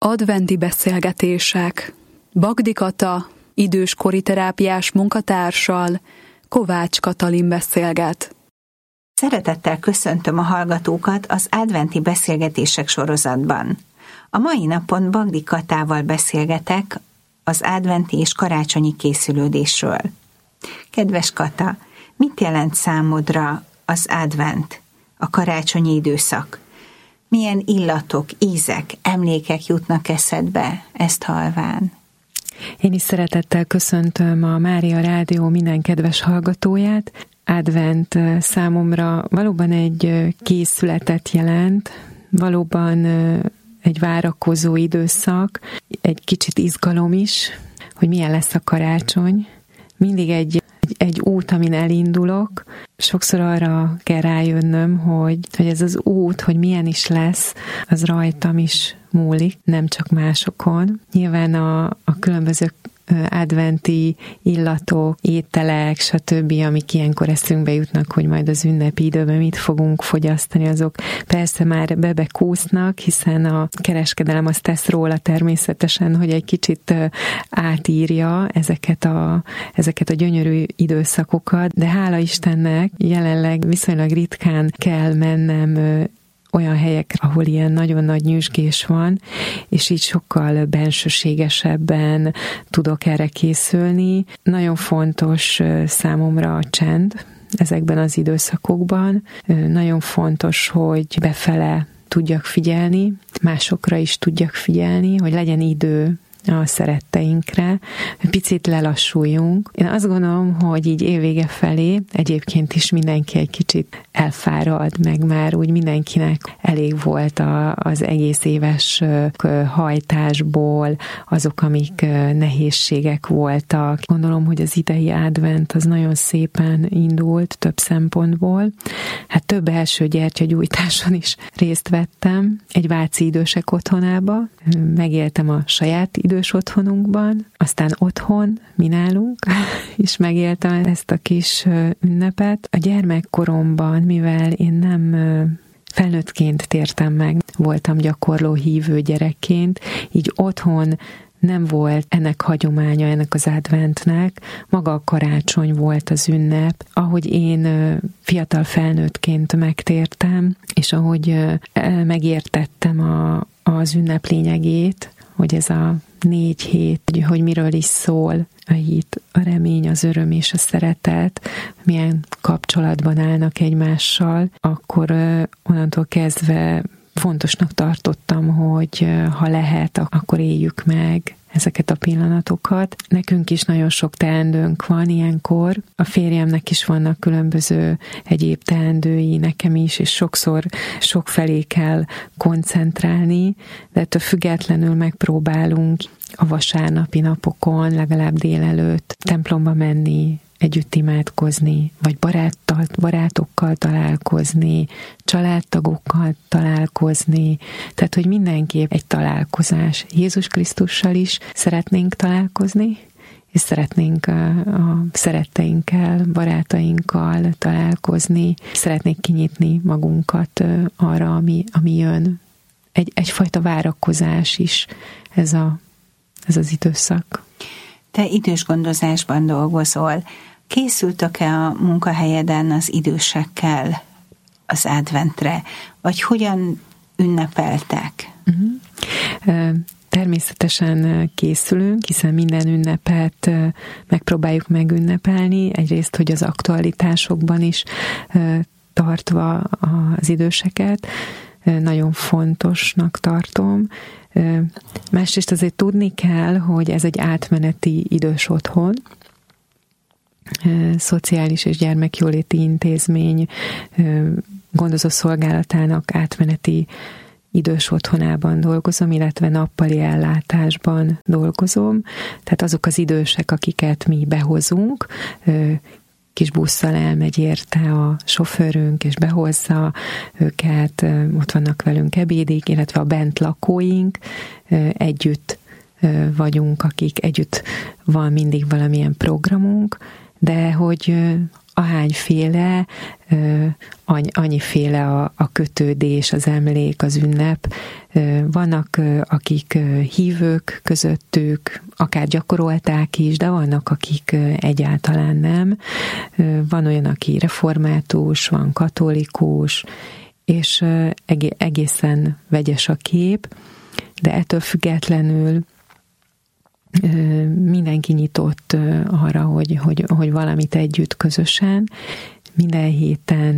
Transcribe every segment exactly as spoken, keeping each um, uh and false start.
Adventi beszélgetések. Bagdi Kata, időskori terápiás munkatársal, Kovács Katalin beszélget. Szeretettel köszöntöm a hallgatókat az adventi beszélgetések sorozatban. A mai napon Bagdi Katával beszélgetek az adventi és karácsonyi készülődésről. Kedves Kata, mit jelent számodra az advent, a karácsonyi időszak? Milyen illatok, ízek, emlékek jutnak eszedbe ezt halván? Én is szeretettel köszöntöm a Mária Rádió minden kedves hallgatóját. Advent számomra valóban egy készületet jelent, valóban egy várakozó időszak, egy kicsit izgalom is, hogy milyen lesz a karácsony. Mindig egy, egy út, amin elindulok. Sokszor arra kell rájönnöm, hogy, hogy ez az út, hogy milyen is lesz, az rajtam is múlik, nem csak másokon. Nyilván a, a különböző adventi illatok, ételek, stb., amik ilyenkor eszünkbe jutnak, hogy majd az ünnepi időben mit fogunk fogyasztani, azok persze már bebekúsznak, hiszen a kereskedelem azt tesz róla természetesen, hogy egy kicsit átírja ezeket a, ezeket a gyönyörű időszakokat, de hála Istennek jelenleg viszonylag ritkán kell mennem olyan helyekre, ahol ilyen nagyon nagy nyüzsgés van, és így sokkal bensőségesebben tudok erre készülni. Nagyon fontos számomra a csend ezekben az időszakokban. Nagyon fontos, hogy befele tudjak figyelni, másokra is tudjak figyelni, hogy legyen idő a szeretteinkre, picit lelassuljunk. Én azt gondolom, hogy így évvége felé egyébként is mindenki egy kicsit elfárad, meg már úgy mindenkinek elég volt a, az egész éves hajtásból, azok, amik nehézségek voltak. Gondolom, hogy az idei advent az nagyon szépen indult több szempontból. Hát több első gyertyagyújtáson is részt vettem egy váci idősek otthonába. Megéltem a saját idős otthonunkban, aztán otthon, mi nálunk, és megéltem ezt a kis ünnepet. A gyermekkoromban, mivel én nem felnőttként tértem meg, voltam gyakorló hívő gyerekként, így otthon nem volt ennek hagyománya, ennek az adventnek, maga a karácsony volt az ünnep, ahogy én fiatal felnőttként megtértem, és ahogy megértettem a, az ünnep lényegét, hogy ez a négy hét, hogy miről is szól a hit, a remény, az öröm és a szeretet, milyen kapcsolatban állnak egymással, akkor onnantól kezdve fontosnak tartottam, hogy ha lehet, akkor éljük meg ezeket a pillanatokat. Nekünk is nagyon sok teendőnk van ilyenkor. A férjemnek is vannak különböző egyéb teendői, nekem is, és sokszor sok felé kell koncentrálni, de ettől függetlenül megpróbálunk a vasárnapi napokon, legalább délelőtt templomba menni, együtt imádkozni, vagy baráttal, barátokkal találkozni, családtagokkal találkozni, tehát, hogy mindenképp egy találkozás. Jézus Krisztussal is szeretnénk találkozni, és szeretnénk a, a szeretteinkkel, barátainkkal találkozni, szeretnék kinyitni magunkat arra, ami, ami jön. Egy, egyfajta várakozás is ez, a, ez az időszak. Te idős gondozásban dolgozol. Készültök-e a munkahelyeden az idősekkel az adventre? Vagy hogyan ünnepeltek? Uh-huh. Természetesen készülünk, hiszen minden ünnepet megpróbáljuk megünnepelni. Egyrészt, hogy az aktualitásokban is tartva az időseket, nagyon fontosnak tartom. Másrészt azért tudni kell, hogy ez egy átmeneti idős otthon, Szociális és Gyermekjóléti Intézmény gondozó szolgálatának átmeneti idős otthonában dolgozom, illetve nappali ellátásban dolgozom. Tehát azok az idősek, akiket mi behozunk, kis busszal elmegy érte a sofőrünk, és behozza őket, ott vannak velünk ebédig, illetve a bent lakóink, együtt vagyunk, akik együtt van mindig valamilyen programunk, de hogy ahányféle, annyiféle a, a kötődés, az emlék, az ünnep. Vannak, akik hívők közöttük, akár gyakorolták is, de vannak, akik egyáltalán nem. Van olyan, aki református, van katolikus, és egészen vegyes a kép, de ettől függetlenül mindenki nyitott arra, hogy, hogy, hogy valamit együtt közösen. Minden héten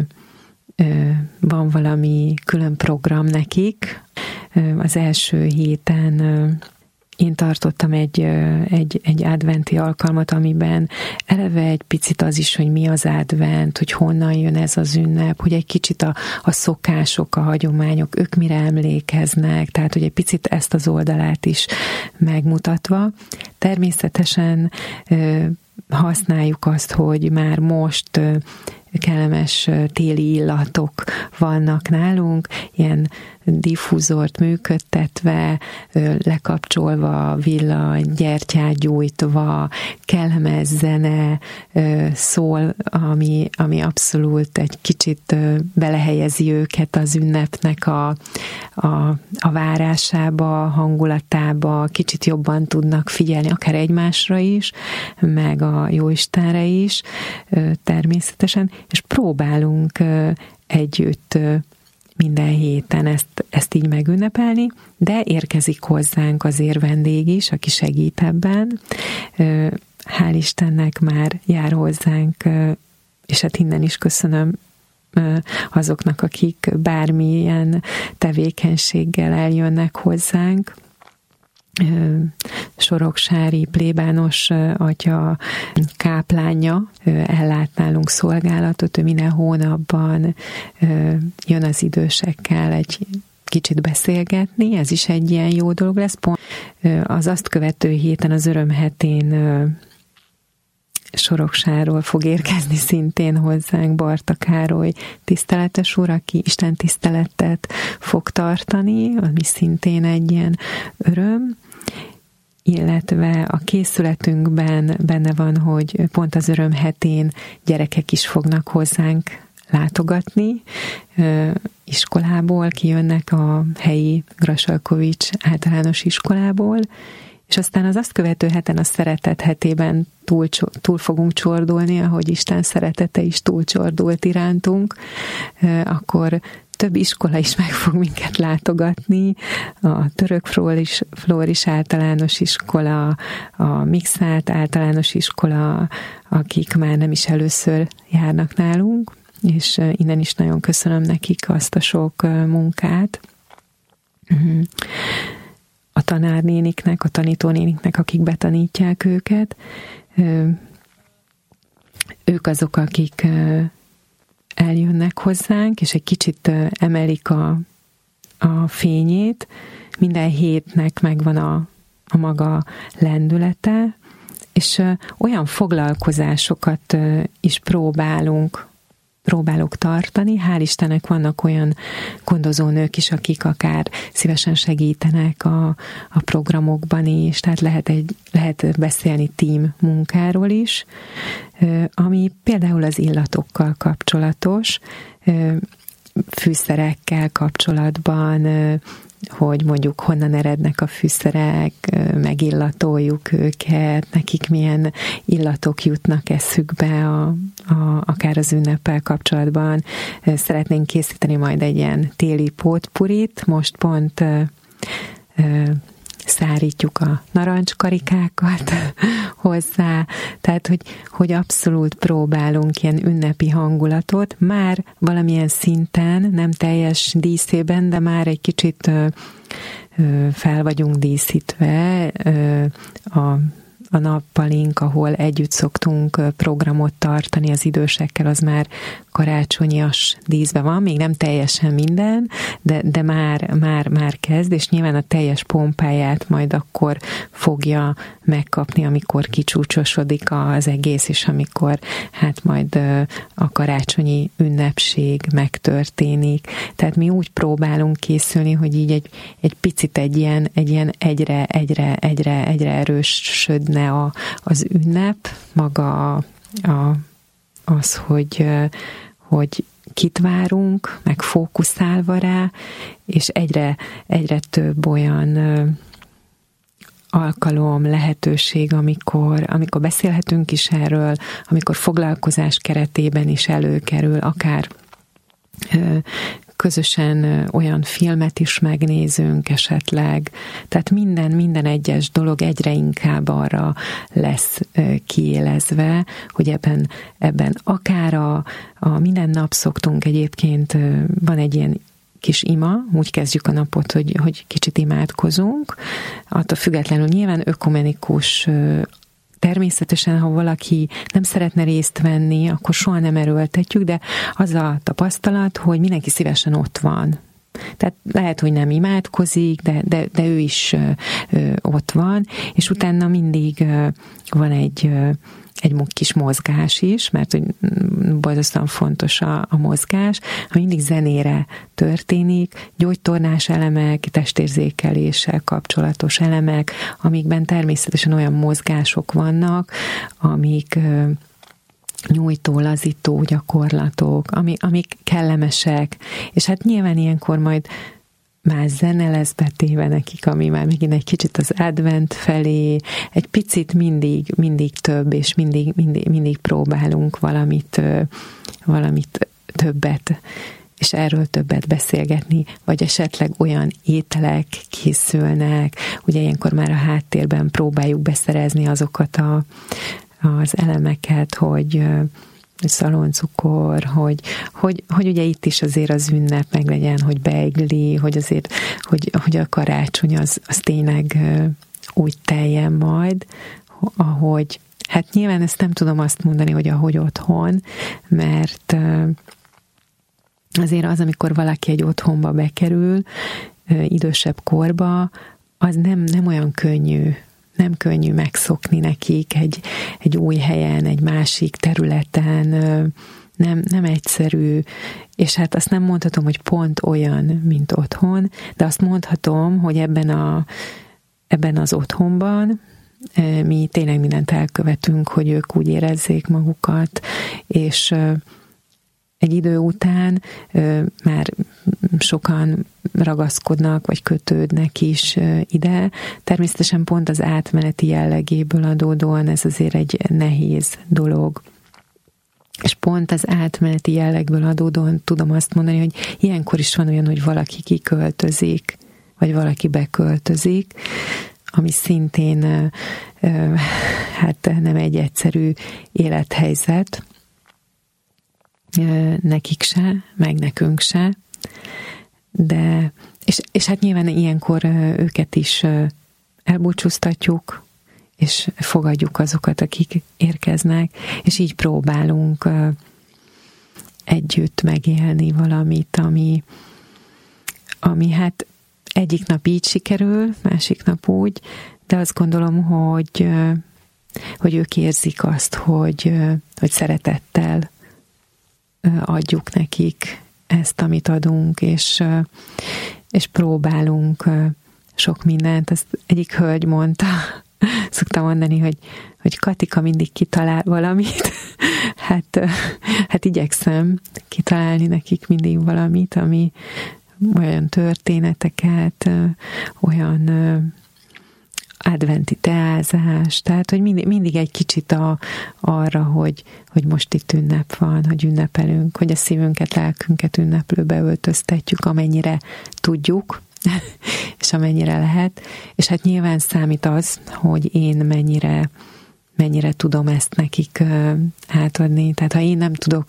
van valami külön program nekik. Az első héten én tartottam egy, egy, egy adventi alkalmat, amiben eleve egy picit az is, hogy mi az advent, hogy honnan jön ez az ünnep, hogy egy kicsit a, a szokások, a hagyományok, ők mire emlékeznek, tehát hogy egy picit ezt az oldalát is megmutatva. Természetesen használjuk azt, hogy már most kellemes téli illatok vannak nálunk, ilyen diffúzort működtetve, lekapcsolva, villa, gyertyát gyújtva, kellemes zene szól, ami, ami abszolút egy kicsit belehelyezi őket az ünnepnek a, a, a várásába, a hangulatába, kicsit jobban tudnak figyelni, akár egymásra is, meg a Jóistenre is természetesen, és próbálunk együtt minden héten ezt, ezt így megünnepelni, de érkezik hozzánk azért vendég is, aki segít ebben. Hál' Istennek már jár hozzánk, és hát innen is köszönöm azoknak, akik bármilyen tevékenységgel eljönnek hozzánk. Soroksári plébános atya káplánja ellát nálunk szolgálatot, ő minden hónapban jön az idősekkel egy kicsit beszélgetni, ez is egy ilyen jó dolog lesz. Pont az azt követő héten, az örömhetén Soroksáról fog érkezni szintén hozzánk Barta Károly tiszteletes úr, aki Isten tiszteletet fog tartani, ami szintén egy ilyen öröm, illetve a készületünkben benne van, hogy pont az örömhetén gyerekek is fognak hozzánk látogatni, iskolából, kijönnek a helyi Grasalkovics általános iskolából, és aztán az azt követő heten a szeretet hetében túl, túl fogunk csordulni, ahogy Isten szeretete is túlcsordult irántunk, akkor több iskola is meg fog minket látogatni, a Török Flóris, Flóris általános iskola, a Mixált általános iskola, akik már nem is először járnak nálunk, és innen is nagyon köszönöm nekik azt a sok munkát. A tanárnéniknek, a tanítónéniknek, akik betanítják őket. Ők azok, akik eljönnek hozzánk, és egy kicsit emelik a, a fényét. Minden hétnek megvan a, a maga lendülete, és olyan foglalkozásokat is próbálunk próbálok tartani. Hál' Istennek vannak olyan gondozónők is, akik akár szívesen segítenek a, a programokban is, tehát lehet, egy, lehet beszélni team munkáról is, ami például az illatokkal kapcsolatos, fűszerekkel kapcsolatban, hogy mondjuk honnan erednek a fűszerek, megillatoljuk őket, nekik milyen illatok jutnak eszükbe, a, a, akár az ünneppel kapcsolatban. Szeretnénk készíteni majd egy ilyen téli pótpurit, most pont ö, ö, szárítjuk a narancskarikákat hozzá, tehát hogy, hogy abszolút próbálunk ilyen ünnepi hangulatot, már valamilyen szinten, nem teljes díszében, de már egy kicsit ö, ö, fel vagyunk díszítve ö, a a nappalink, ahol együtt szoktunk programot tartani az idősekkel, az már karácsonyias díszben van, még nem teljesen minden, de, de már, már, már kezd, és nyilván a teljes pompáját majd akkor fogja megkapni, amikor kicsúcsosodik az egész, és amikor hát majd a karácsonyi ünnepség megtörténik. Tehát mi úgy próbálunk készülni, hogy így egy, egy picit egy ilyen, egy ilyen egyre, egyre, egyre, egyre erősödne a, az ünnep, maga a, a az, hogy, hogy kit várunk, meg fókuszálva rá, és egyre, egyre több olyan alkalom, lehetőség, amikor, amikor beszélhetünk is erről, amikor foglalkozás keretében is előkerül, akár közösen olyan filmet is megnézünk esetleg. Tehát minden, minden egyes dolog egyre inkább arra lesz kiélezve, hogy ebben, ebben akár a, a minden nap szoktunk egyébként, van egy ilyen kis ima, úgy kezdjük a napot, hogy, hogy kicsit imádkozunk, attól függetlenül nyilván ökumenikus. Természetesen, ha valaki nem szeretne részt venni, akkor soha nem erőltetjük, de az a tapasztalat, hogy mindenki szívesen ott van. Tehát lehet, hogy nem imádkozik, de, de, de ő is ö, ö, ott van, és utána mindig ö, van egy, ö, egy kis mozgás is, mert hogy borzasztóan fontos a, a mozgás, ha mindig zenére történik, gyógytornás elemek, testérzékeléssel kapcsolatos elemek, amikben természetesen olyan mozgások vannak, amik ö, nyújtó, lazító gyakorlatok, ami, amik kellemesek, és hát nyilván ilyenkor majd más zene lesz betéve nekik, ami már megint egy kicsit az advent felé, egy picit mindig, mindig több, és mindig, mindig, mindig próbálunk valamit, valamit többet, és erről többet beszélgetni, vagy esetleg olyan ételek készülnek, ugye ilyenkor már a háttérben próbáljuk beszerezni azokat a az elemeket, hogy szaloncukor, hogy, hogy, hogy ugye itt is azért az ünnep meg legyen, hogy beigli, hogy azért, hogy, hogy a karácsony az, az tényleg úgy teljen majd, ahogy, hát nyilván ezt nem tudom azt mondani, hogy ahogy otthon, mert azért az, amikor valaki egy otthonba bekerül, idősebb korba, az nem, nem olyan könnyű, nem könnyű megszokni nekik egy, egy új helyen, egy másik területen, nem, nem egyszerű, és hát azt nem mondhatom, hogy pont olyan, mint otthon, de azt mondhatom, hogy ebben, a, ebben az otthonban mi tényleg mindent elkövetünk, hogy ők úgy érezzék magukat, és egy idő után már sokan ragaszkodnak, vagy kötődnek is ide. Természetesen pont az átmeneti jellegéből adódóan ez azért egy nehéz dolog. És pont az átmeneti jellegből adódóan tudom azt mondani, hogy ilyenkor is van olyan, hogy valaki kiköltözik, vagy valaki beköltözik, ami szintén hát nem egy egyszerű élethelyzet, nekik se, meg nekünk se, de, és, és hát nyilván ilyenkor őket is elbúcsúztatjuk, és fogadjuk azokat, akik érkeznek, és így próbálunk együtt megélni valamit, ami, ami hát egyik nap így sikerül, másik nap úgy, de azt gondolom, hogy, hogy ők érzik azt, hogy, hogy szeretettel adjuk nekik ezt, amit adunk, és, és próbálunk sok mindent. Ezt egyik hölgy mondta, szoktam mondani, hogy, hogy Katika mindig kitalál valamit. Hát, hát igyekszem kitalálni nekik mindig valamit, ami olyan történeteket, olyan adventi teázás, tehát, hogy mindig, mindig egy kicsit a, arra, hogy, hogy most itt ünnep van, hogy ünnepelünk, hogy a szívünket, lelkünket ünneplőbe öltöztetjük, amennyire tudjuk, és amennyire lehet, és hát nyilván számít az, hogy én mennyire, mennyire tudom ezt nekik átadni, tehát ha én nem tudok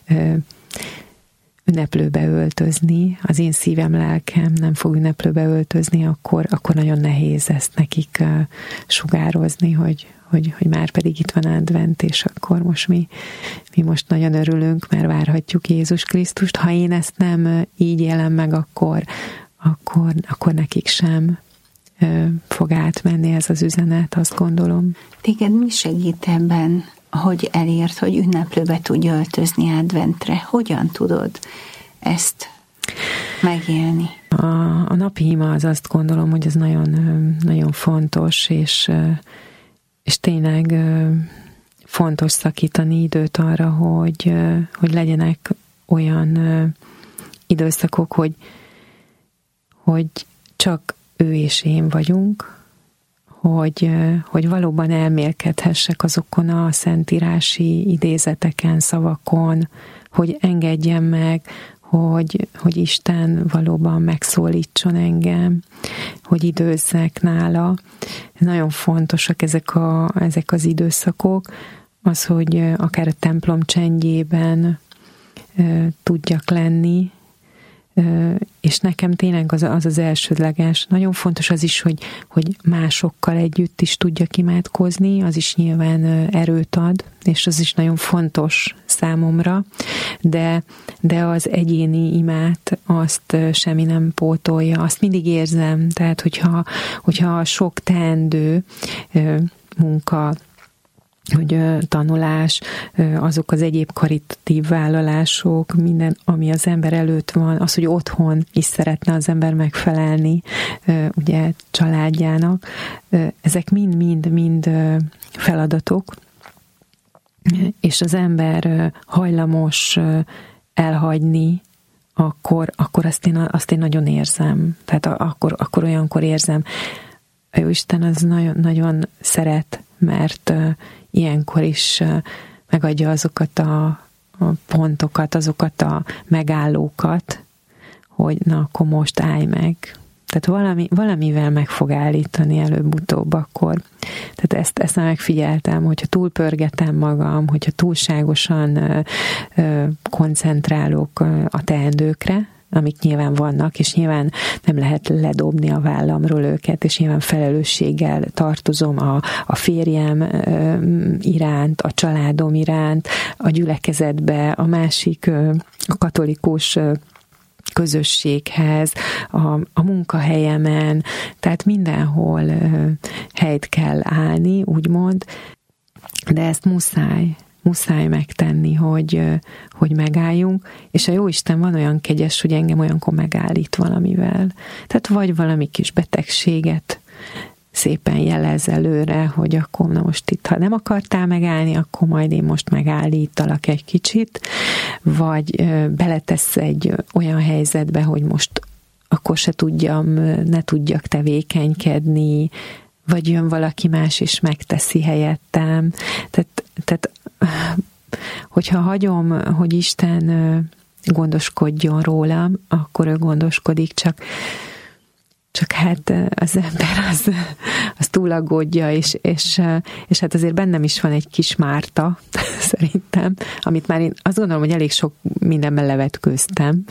ünneplőbe öltözni, az én szívem, lelkem nem fog ünneplőbe öltözni, akkor, akkor nagyon nehéz ezt nekik uh, sugározni, hogy, hogy, hogy már pedig itt van advent, és akkor most mi, mi most nagyon örülünk, mert várhatjuk Jézus Krisztust. Ha én ezt nem így élem meg, akkor, akkor, akkor nekik sem uh, fog átmenni ez az üzenet, azt gondolom. Téged mi segít ebben, hogy elért, hogy ünneplőbe tudj öltözni adventre? Hogyan tudod ezt megélni? A, a napi ima az, azt gondolom, hogy ez nagyon, nagyon fontos, és, és tényleg fontos szakítani időt arra, hogy, hogy legyenek olyan időszakok, hogy, hogy csak ő és én vagyunk, hogy, hogy valóban elmélkedhessek azokon a szentírási idézeteken, szavakon, hogy engedjem meg, hogy, hogy Isten valóban megszólítson engem, hogy időzzek nála. Nagyon fontosak ezek, a, ezek az időszakok, az, hogy akár a templom csendjében e, tudjak lenni, e, és nekem tényleg az, az az elsődleges. Nagyon fontos az is, hogy, hogy másokkal együtt is tudjak imádkozni, az is nyilván erőt ad, és az is nagyon fontos számomra, de, de az egyéni imát azt semmi nem pótolja, azt mindig érzem, tehát hogyha, hogyha sok teendő munka, hogy tanulás, azok az egyéb karitatív vállalások, minden, ami az ember előtt van, az, hogy otthon is szeretne az ember megfelelni, ugye családjának, ezek mind-mind-mind feladatok, és az ember hajlamos elhagyni, akkor, akkor azt, én, azt én nagyon érzem. Tehát akkor, akkor olyankor érzem, a Jóisten az nagyon, nagyon szeret, mert ilyenkor is megadja azokat a pontokat, azokat a megállókat, hogy na, akkor most állj meg. Tehát valami, valamivel meg fog állítani előbb-utóbb akkor. Tehát ezt, ezt megfigyeltem, hogyha túlpörgetem magam, hogyha túlságosan ö, ö, koncentrálok a teendőkre, amik nyilván vannak, és nyilván nem lehet ledobni a vállamról őket, és nyilván felelősséggel tartozom a, a férjem iránt, a családom iránt, a gyülekezetbe, a másik a katolikus közösséghez, a, a munkahelyemen, tehát mindenhol helyt kell állni, úgymond, de ezt muszáj, muszáj megtenni, hogy, hogy megálljunk, és a Jóisten van olyan kegyes, hogy engem olyankor megállít valamivel. Tehát vagy valami kis betegséget szépen jelez előre, hogy akkor na most itt, ha nem akartál megállni, akkor majd én most megállítalak egy kicsit, vagy beletesz egy olyan helyzetbe, hogy most akkor se tudjam, ne tudjak tevékenykedni, vagy jön valaki más és megteszi helyettem. Tehát, tehát hogyha hagyom, hogy Isten gondoskodjon rólam, akkor ő gondoskodik, csak Csak hát az ember az, az túlaggódja, és, és, és hát azért bennem is van egy kis Márta, szerintem, amit már én azt gondolom, hogy elég sok mindenben levetkőztem,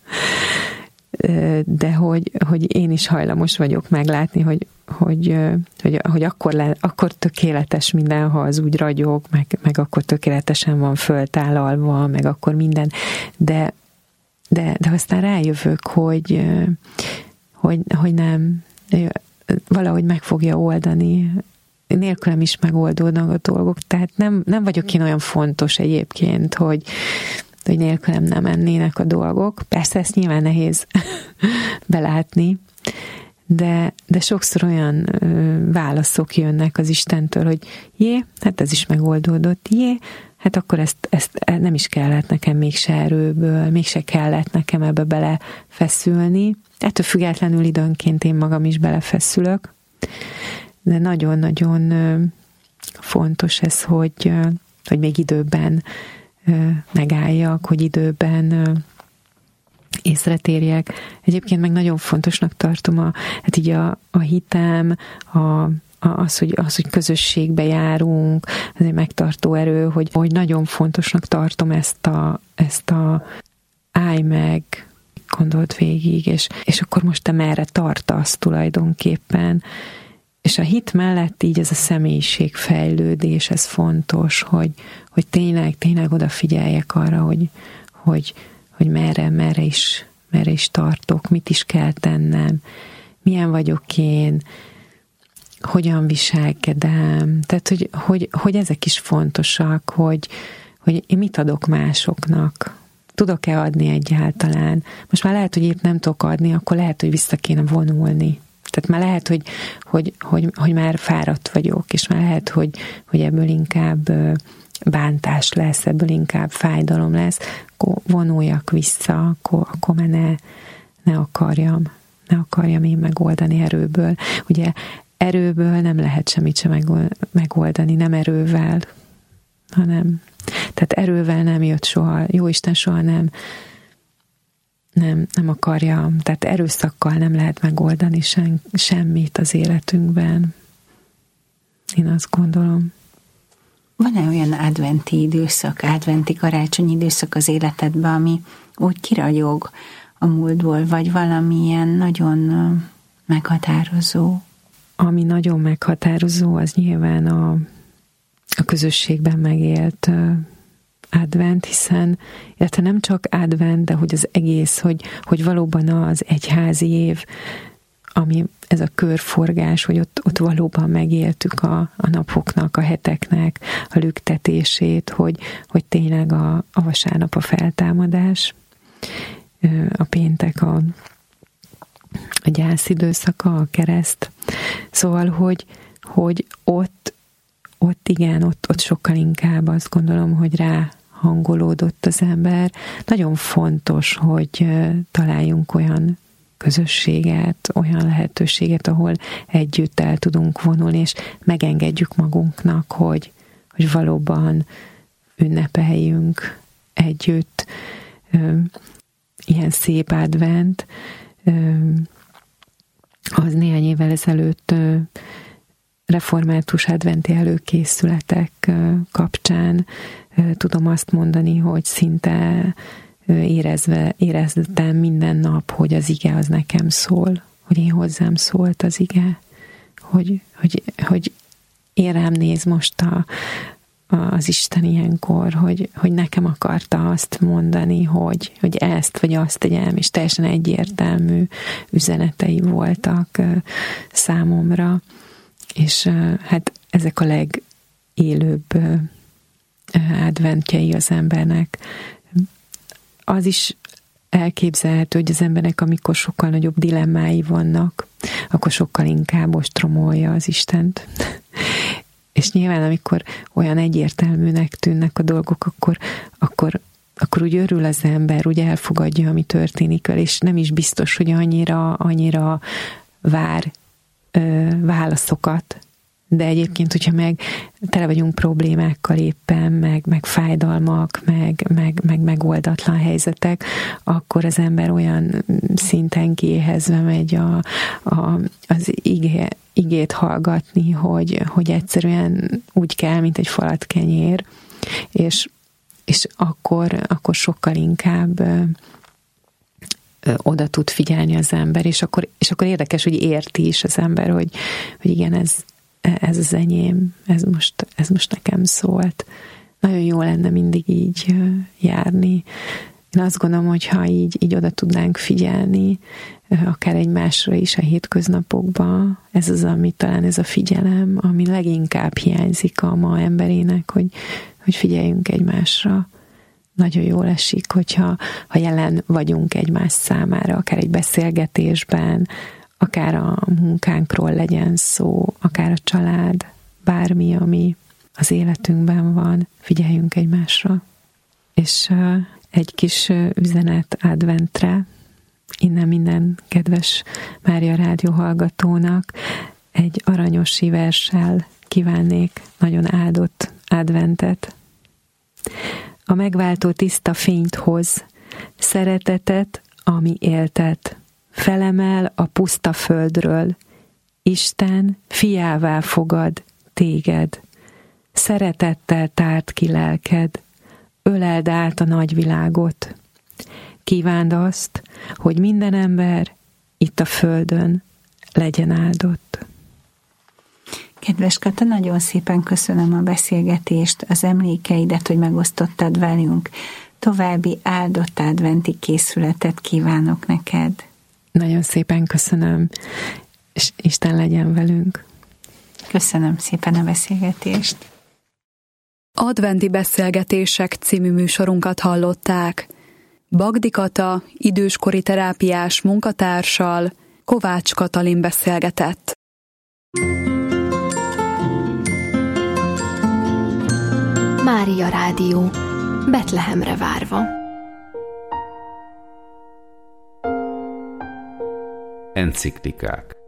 de hogy, hogy én is hajlamos vagyok meglátni, hogy, hogy, hogy, hogy akkor, le, akkor tökéletes minden, ha az úgy ragyog, meg, meg akkor tökéletesen van föltálalva, meg akkor minden, de, de, de aztán rájövök, hogy Hogy, hogy nem, valahogy meg fogja oldani, nélkülem is megoldódnak a dolgok, tehát nem, nem vagyok én olyan fontos egyébként, hogy, hogy nélkülem nem mennének a dolgok. Persze ezt nyilván nehéz belátni, de, de sokszor olyan válaszok jönnek az Istentől, hogy jé, hát ez is megoldódott, jé, hát akkor ezt, ezt nem is kellett nekem mégse erőből, mégse kellett nekem ebbe belefeszülni. Ettől függetlenül időnként én magam is belefeszülök, de nagyon-nagyon fontos ez, hogy, hogy még időben megálljak, hogy időben észretérjek. Egyébként meg nagyon fontosnak tartom a, hát így a, a hitem, a Az hogy, az, hogy közösségbe járunk, ez egy megtartó erő, hogy, hogy nagyon fontosnak tartom ezt a, ezt a állj meg, gondold végig, és, és akkor most te merre tartasz tulajdonképpen. És a hit mellett így ez a személyiségfejlődés, ez fontos, hogy, hogy tényleg, tényleg odafigyeljek arra, hogy, hogy, hogy merre, merre is, merre is tartok, mit is kell tennem, milyen vagyok én, hogyan viselkedem, tehát hogy, hogy, hogy ezek is fontosak, hogy, hogy én mit adok másoknak, tudok-e adni egyáltalán. Most már lehet, hogy épp nem tudok adni, akkor lehet, hogy vissza kéne vonulni. Tehát már lehet, hogy, hogy, hogy, hogy már fáradt vagyok, és már lehet, hogy, hogy ebből inkább bántás lesz, ebből inkább fájdalom lesz, akkor vonuljak vissza, akkor, akkor már ne, ne akarjam, ne akarjam én megoldani erőből. Ugye erőből nem lehet semmit sem megoldani, nem erővel, hanem, tehát erővel nem jött soha, Jóisten soha nem, nem, nem akarja, tehát erőszakkal nem lehet megoldani sem, semmit az életünkben. Én azt gondolom. Van-e olyan adventi időszak, adventi karácsonyi időszak az életedben, ami úgy kiragyog a múltból, vagy valamilyen nagyon meghatározó? Ami nagyon meghatározó, az nyilván a, a közösségben megélt advent, hiszen, illetve nem csak advent, de hogy az egész, hogy, hogy valóban az egyházi év, ami ez a körforgás, hogy ott, ott valóban megéltük a, a napoknak, a heteknek a lüktetését, hogy, hogy tényleg a, a vasárnap a feltámadás, a péntek a, a gyász időszaka, a kereszt. Szóval, hogy, hogy ott, ott igen, ott, ott sokkal inkább azt gondolom, hogy rá hangolódott az ember. Nagyon fontos, hogy találjunk olyan közösséget, olyan lehetőséget, ahol együtt el tudunk vonulni, és megengedjük magunknak, hogy, hogy valóban ünnepeljünk együtt. Ilyen szép advent, az néhány évvel ezelőtt református adventi előkészületek kapcsán tudom azt mondani, hogy szinte érezve, éreztem minden nap, hogy az ige az nekem szól, hogy én hozzám szólt az ige, hogy, hogy, hogy én rám néz most a, az Isten ilyenkor, hogy, hogy nekem akarta azt mondani, hogy, hogy ezt vagy azt tegyem, és teljesen egyértelmű üzenetei voltak számomra, és hát ezek a legélőbb adventjei az embernek. Az is elképzelhető, hogy az embernek, amikor sokkal nagyobb dilemmái vannak, akkor sokkal inkább ostromolja az Istent. És nyilván, amikor olyan egyértelműnek tűnnek a dolgok, akkor, akkor, akkor úgy örül az ember, úgy elfogadja, ami történik vele, és nem is biztos, hogy annyira, annyira vár ö, válaszokat. De egyébként, hogyha meg tele vagyunk problémákkal éppen, meg, meg fájdalmak, meg, meg, meg megoldatlan helyzetek, akkor az ember olyan szinten kiéhezve megy a, a, az igé, igét hallgatni, hogy, hogy egyszerűen úgy kell, mint egy falat kenyér, és, és akkor, akkor sokkal inkább ö, ö, oda tud figyelni az ember, és akkor, és akkor érdekes, hogy érti is az ember, hogy, hogy igen, ez ez az enyém, ez most, ez most nekem szólt. Nagyon jó lenne mindig így járni. Én azt gondolom, hogy ha így, így oda tudnánk figyelni, akár egymásra is a hétköznapokban, ez az, ami talán ez a figyelem, ami leginkább hiányzik a ma emberének, hogy, hogy figyeljünk egymásra. Nagyon jól esik, hogyha ha jelen vagyunk egymás számára, akár egy beszélgetésben, akár a munkánkról legyen szó, akár a család, bármi, ami az életünkben van, figyeljünk egymásra. És uh, egy kis uh, üzenet adventre, innen minden kedves Mária Rádió hallgatónak egy aranyosi verssel kívánnék nagyon áldott adventet. A megváltó tiszta fényt hoz, szeretetet, ami éltet, felemel a puszta földről, Isten fiává fogad téged, szeretettel tárt ki lelked, öleld át a nagyvilágot. Kívánd azt, hogy minden ember itt a földön legyen áldott. Kedves Kata, nagyon szépen köszönöm a beszélgetést, az emlékeidet, hogy megosztottad velünk. További áldott adventi készületet kívánok neked. Nagyon szépen köszönöm, és Isten legyen velünk. Köszönöm szépen a beszélgetést. Adventi Beszélgetések című műsorunkat hallották. Bagdi Kata időskori terápiás munkatársal Kovács Katalin beszélgetett. Mária Rádió, Betlehemre várva. Enciklikák.